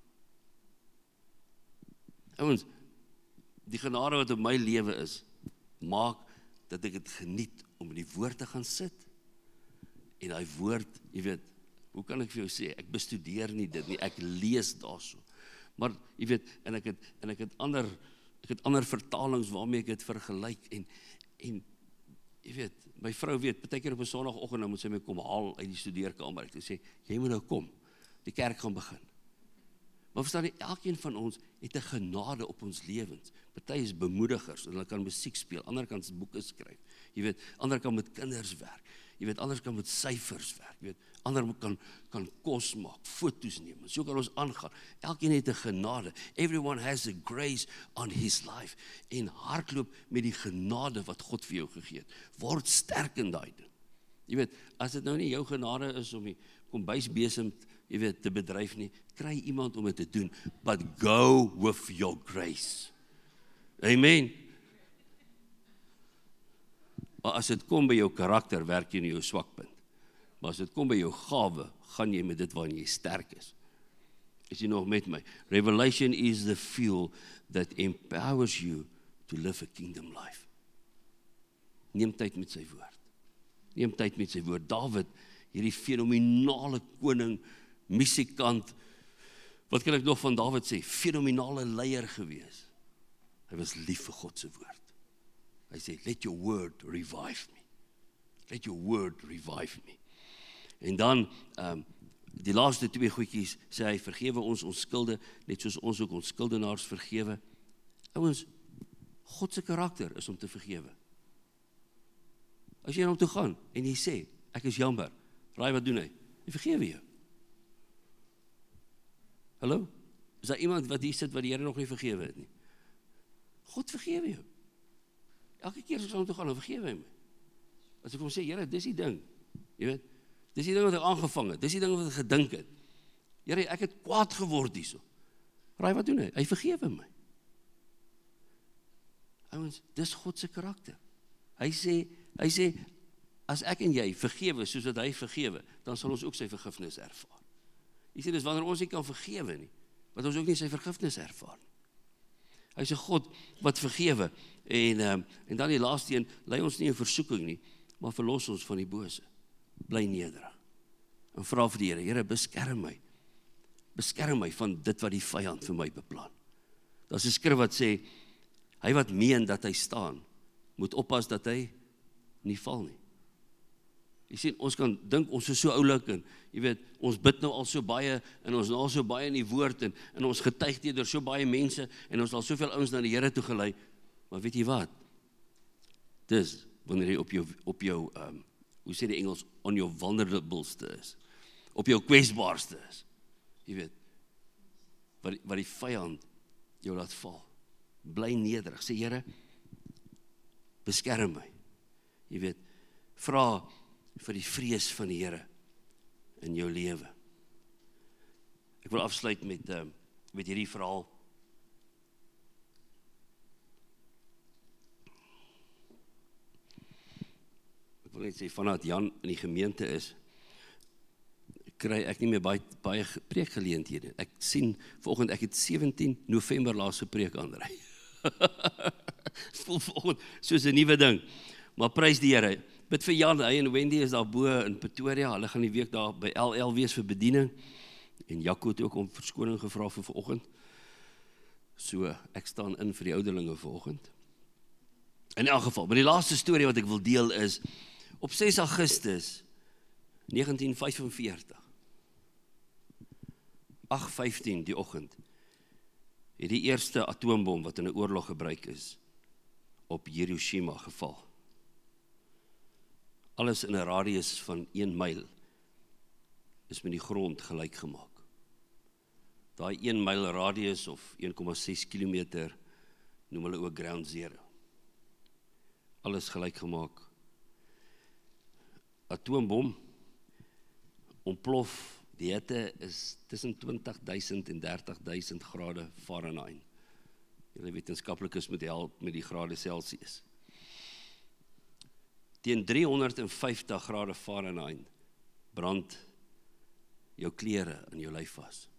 Ouens, die genade wat op my lewe is, maak dat ek het geniet om in die woord te gaan sit, en die woord, jy weet, hoe kan ek vir jou sê, ek bestudeer nie dit nie, ek lees daarso, maar jy weet, en ek het, en ek het ander, ek het ander vertalings waarmee ek het vergelyk, en, en jy weet, my vrou weet, partykeer op 'n Sondagoggend, dan moet sy my kom haal uit die studeerkamer. Ek sê, jy moet nou kom, die kerk gaan begin. Maar verstaan jy, elkeen van ons het 'n genade op ons lewens. Party is bemoedigers, en hulle kan musiek speel, ander kan boeke skryf, jy weet, ander kan met kinders werk, jy weet, ander kan met syfers werk, jy weet, ander kan, kan kos maak, foto's neem, so kan ons aangaan. Elkeen het 'n genade. Everyone has a grace on his life. En hardloop met die genade wat God vir jou gegee het. Word sterk in daai ding. Jy weet, as dit nou nie jou genade is om die kombuisbesem, jy weet, te bedryf nie, kry iemand om dit te doen, but go with your grace. Amen. Maar as dit kom by jou karakter, werk jy in jou swakpunt. Maar as dit kom by jou gawe, gaan jy met dit waarin jy sterk is. Is jy nog met my? Revelation is the fuel that empowers you to live a kingdom life. Neem tyd met sy woord. Neem tyd met sy woord. Dawid, hierdie fenominale koning, musikant, wat kan ek nog van Dawid sê? Fenominale leier gewees. Hy was lief vir God se woord. Hy sê, let your word revive me. Let your word revive me. En dan, um, die laaste twee goedjies, sê hy, vergewe ons ons skulde, net soos ons ook ons skuldenaars vergewe. Ouens, God se karakter is om te vergewe. As jy na hom toe gaan, en jy sê, ek is jammer, raai wat doen hy? Hy vergewe jou. Hallo? Is daar iemand wat hier sit, wat die Here nog nie vergewe het nie? God vergewe jou. Elke keer as ek na hom toe gaan, dan vergewe hy my. As ek hom sê, Here, dis die ding, jy weet, dis die ding wat ek aangevang het, dis die ding wat ek gedink het. Here, ek het kwaad geword hierso. Raai wat doen hy? Hy vergewe my. Ouens, dis God se karakter. Hy sê, hy sê, as ek en jy vergewe soos wat hy vergewe, dan sal ons ook sy vergifnis ervaar. Jy sê, dis wanneer ons nie kan vergewe nie, wat ons ook nie sy vergifnis ervaar nie. Hy is 'n God wat vergewe, en, um, en dan die laaste een, lei ons nie in versoeking nie, maar verlos ons van die bose. Bly nederig. En vra vir die Here, Here, beskerm my. Beskerm my van dit wat die vyand vir my beplan. Daar's 'n skrif wat sê, hy wat meen dat hy staan, moet oppas dat hy nie val nie. Jy sien, ons kan dink, ons is so oulik, en jy weet, ons bid nou al so baie, en ons nou al so baie in die woord, en, en ons getuig teenoor so baie mense, en ons al soveel ouens na die Here toe gelei, maar weet jy wat? Dis, wanneer jy op jou, op jou um, hoe sê die Engels, on your vulnerableste is, op jou kwesbaarste is, jy weet, wat die, wat die vyand jou laat val. Bly nederig, sê Here, beskerm my, jy weet, vra vir die vrees van die Here in jou lewe. Ek wil afsluit met, uh, met hierdie verhaal. Ek wil net sê, vanaf Jan in die gemeente is, kry ek nie meer baie, baie preekgeleenthede. Ek sien, vanoggend, ek het sewentien November laaste preek aanry. Voel vanoggend soos 'n nuwe ding. Maar prys die Here. Bid vir Jan, hy en Wendy is daar bo in Pretoria, hulle gaan die week daar by L L wees vir bediening, en Jaco het ook om verskoning gevra vir vanoggend, so ek staan in vir die ouderlinge vanoggend. In elk geval, maar die laaste storie wat ek wil deel is, op ses Augustus negentien vyfenveertig, agt vyftien die oggend, het die eerste atoombom wat in 'n oorlog gebruik is, op Hiroshima geval. Alles in 'n radius van een myl is met die grond gelyk gemaak. Daai een myl radius of een komma ses kilometer noem hulle ook ground zero. Alles gelyk gemaak. Atoombom ontplof, die hitte is tussen twintig duisend en dertig duisend grade Fahrenheit. Julle wetenskaplikes moet help met die grade Celsius. Teen driehonderdvyftig grade Fahrenheit brand jou klere in jou lyf vas.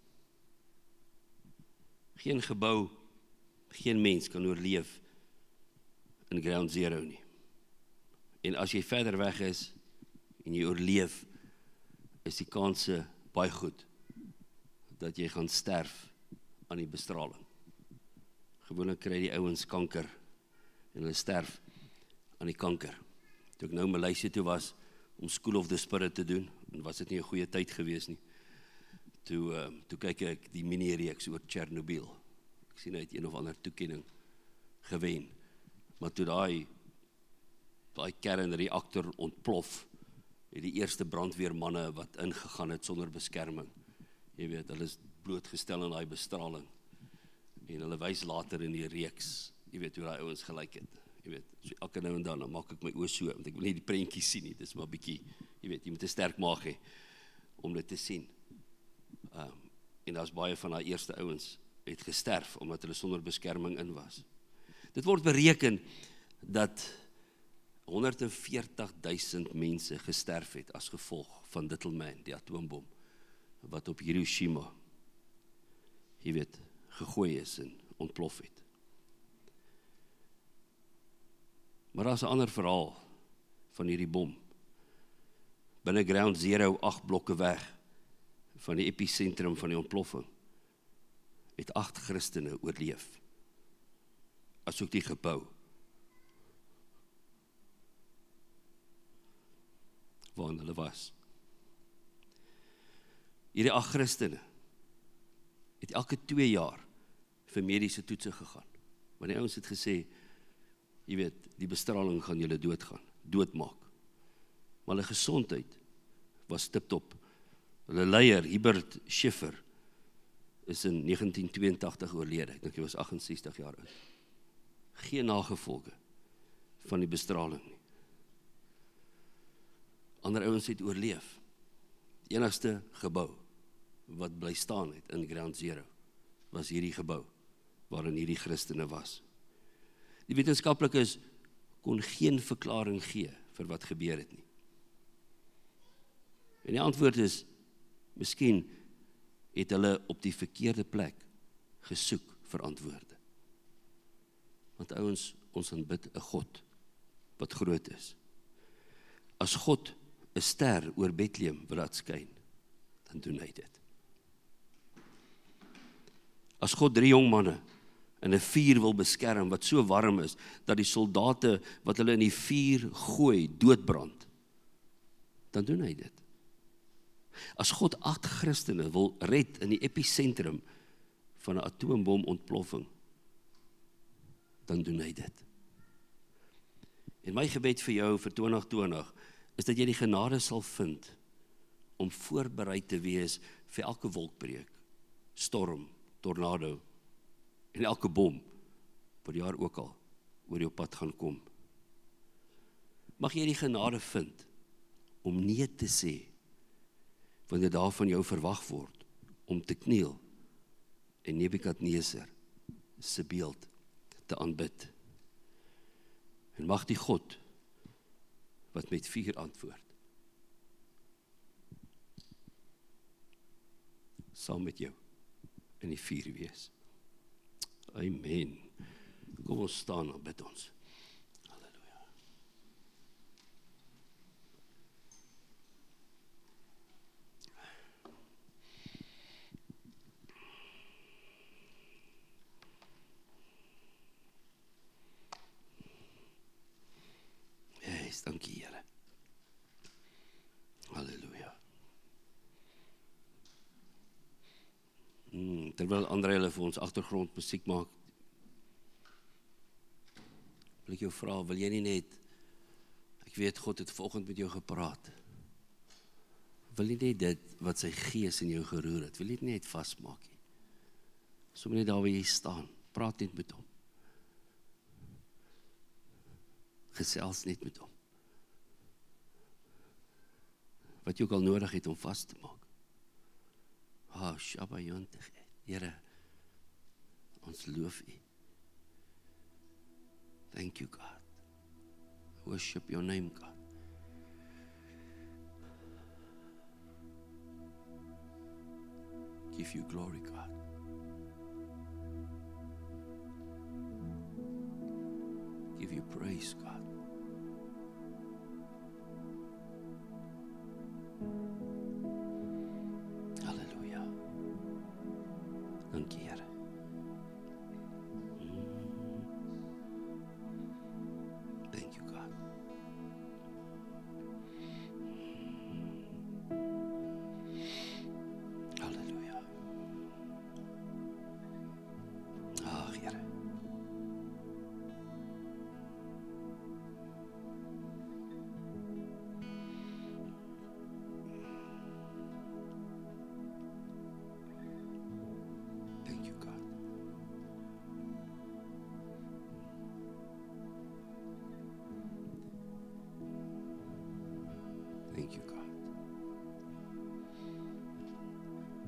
Geen gebou, geen mens kan oorleef in ground zero nie. En as jy verder weg is en jy oorleef, is die kanse baie goed dat jy gaan sterf aan die bestraling. Gewoonlik kry die ouens kanker en hulle sterf aan die kanker. Toe ek nou in Maleisië toe was, om School of the Spirit te doen, en was dit nie 'n goeie tyd gewees nie. Toe, uh, toe kyk ek die mini-reeks oor Chernobyl. Ek sien hy het een of ander toekenning gewen. Maar toe daai, daai kernreaktor ontplof, het die eerste brandweermanne wat ingegaan het sonder beskerming. Jy weet, hulle is blootgestel aan daai bestraling. En hulle wys later in die reeks, jy weet hoe daai ouens gelyk het. Jy weet, so elke nou en dan, dan maak ek my oë so, want ek wil nie die prentjies sien nie, dit is maar bietjie, jy weet, jy moet 'n sterk maag hê om dit te sien. Um, en daar's baie van daai eerste ouens het gesterf, omdat hulle sonder beskerming in was. Dit word bereken dat honderdveertig duisend mense gesterf het as gevolg van Little Man, die atoombom, wat op Hiroshima, jy weet, gegooi is en ontplof het. Maar daar is 'n ander verhaal van hierdie bom. Binne Ground Zero, agt blokke weg van die epicentrum van die ontploffing, het agt Christene oorleef, asook die gebou, waarin hulle was. Hierdie agt Christene het elke twee jaar vir mediese toetse gegaan. Want die ouens het gesê, jy weet, die bestraling gaan julle doodgaan, doodmaak. Maar hulle gesondheid was tip-top. Hulle leier, Hubert Schiffer, is in negentien tweeëntagtig oorlede. Ek dink hy was agt en sestig jaar oud. Geen nagevolge van die bestraling nie. Ander ouens het oorleef. Die enigste gebou wat bly staan het in Ground Zero was hierdie gebou waarin hierdie Christene was. Die wetenskaplikes kon geen verklaring gee vir wat gebeur het nie. En die antwoord is, miskien het hulle op die verkeerde plek gesoek vir antwoorde. Want ouens, ons aanbid 'n God wat groot is. As God 'n ster oor Bethlehem wil laat skyn, dan doen hy dit. As God drie jong manne in 'n vuur wil beskerm wat so warm is, dat die soldate wat hulle in die vuur gooi, doodbrand, dan doen hy dit. As God agt Christene wil red in die epicentrum van 'n atoombom ontploffing, dan doen hy dit. En my gebed vir jou vir twintig twintig is dat jy die genade sal vind om voorberei te wees vir elke wolkbreek, storm, tornado en elke bom wat die jaar ook al oor jou pad gaan kom. Mag jy die genade vind om nee te sê wanneer daar van jou verwag word om te kniel en Nebukadneser se beeld te aanbid. En mag die God wat met vuur antwoord saam met jou in die vuur wees. Amen. Kom ons staan en bid ons. Halleluja. Yes, dankie Here. Halleluja. Hmm, terwyl André hulle vir ons agtergrond musiek maak, wil ek jou vra, wil jy nie net, ek weet God het vanoggend met jou gepraat, wil jy net dit wat sy gees in jou geroer het, wil jy net vasmaak nie, so net daar waar jy staan, praat net met hom, gesels net met hom, wat jy ook al nodig het om vas te maak. Ah, Shabba Yontig, Here, ons loof U. Thank you, God. Worship your name, God. Give you glory, God. Give you praise, God. Halleluja. Dankie, Here.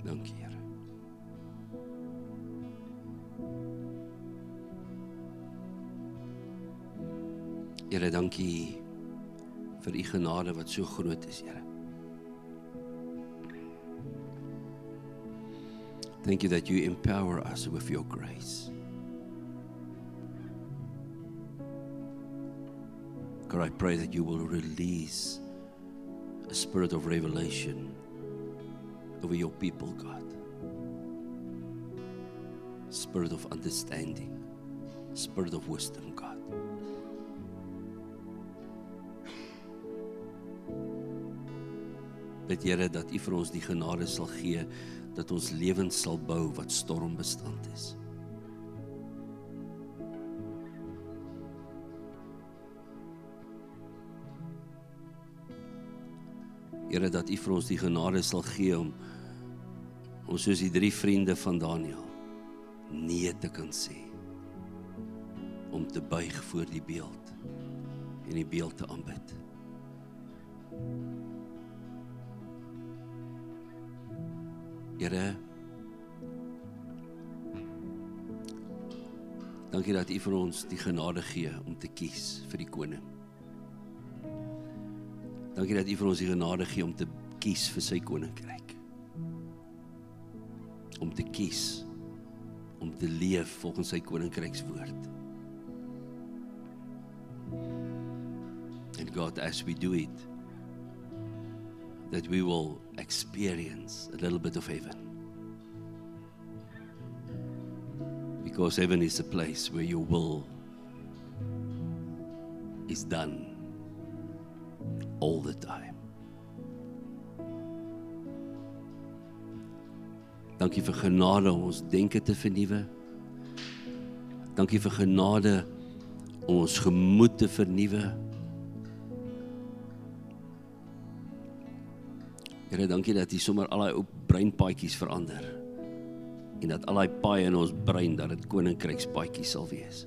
Dankie, Here. Here, dankie vir u genade wat so groot is, Here. Thank you that you empower us with your grace. God, I pray that you will release a spirit of revelation over your people, God. Spirit of understanding, spirit of wisdom, God. Bid, Here, dat u vir ons die genade sal gee, dat ons lewens sal bou wat stormbestand is. Here, dat u vir ons die genade sal gee om, om soos die drie vriende van Daniël, nee te kan sê, om te buig voor die beeld, en die beeld te aanbid. Here, dankie dat u vir ons die genade gee om te kies vir die koning. Dankie dat u vir ons die genade gee om te kies vir sy koninkryk. Om te kies, om te leef volgens sy koninkrykswoord. And God, as we do it, that we will experience a little bit of heaven. Because heaven is a place where your will is done all the time. Dankie vir genade om ons denke te vernuwe. Dankie vir genade om ons gemoed te vernuwe. Here, dankie dat jy sommer al die ou breinpaadjies verander en dat al die paaie in ons brein dat dit koninkrykspaadjies sal wees.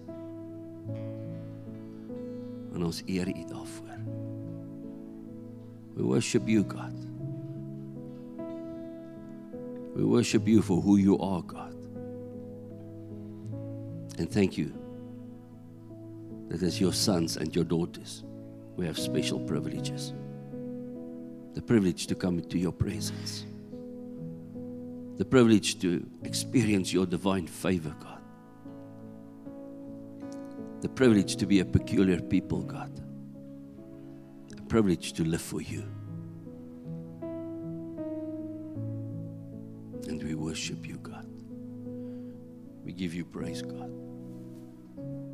En ons eer u daarvoor. We worship you, God. We worship you for who you are, God. And thank you that as your sons and your daughters, we have special privileges. The privilege to come into your presence. The privilege to experience your divine favor, God. The privilege to be a peculiar people, God. A privilege to live for you. And we worship you, God. We give you praise, God.